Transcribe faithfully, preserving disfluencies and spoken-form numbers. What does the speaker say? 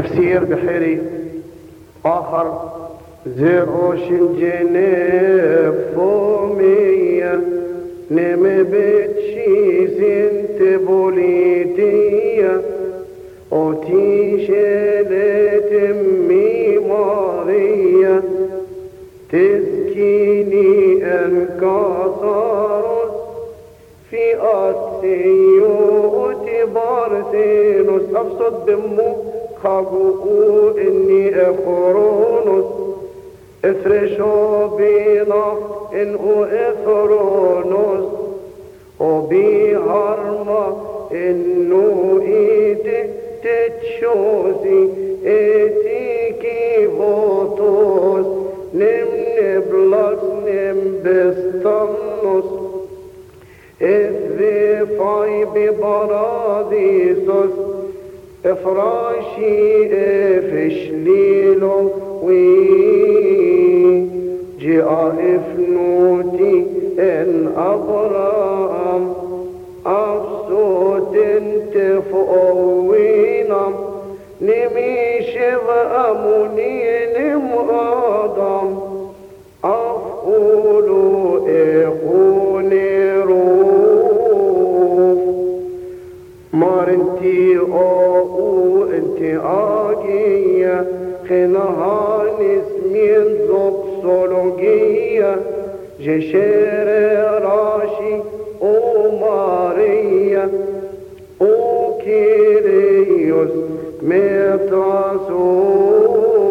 تفسير بحري آخر زيروش الجنب فومية نم بتشي سنت بوليتية أوتي شلت أمي مارية تسكيني انكسرت في أسيوت بارسينوس أفسد دمو خاقو إني أخرونوس افرشوا بينا إنه إفرونوس وبيهرما إنه إيدي تتشوزي إتيكي فوتوس نم نبلس نم بستنوس إذي فاي ببراديسوس افراشي افشليلو وي جاء افنوتي ان ابرام افسوت تفؤوينا نميش بأموني نم آدم أفقولوا إخوني روف مارنتي أو انتي آجية خنها نسمين زوكسولوجية جشير راشي أو ماريا أو كيريوس ميتاسو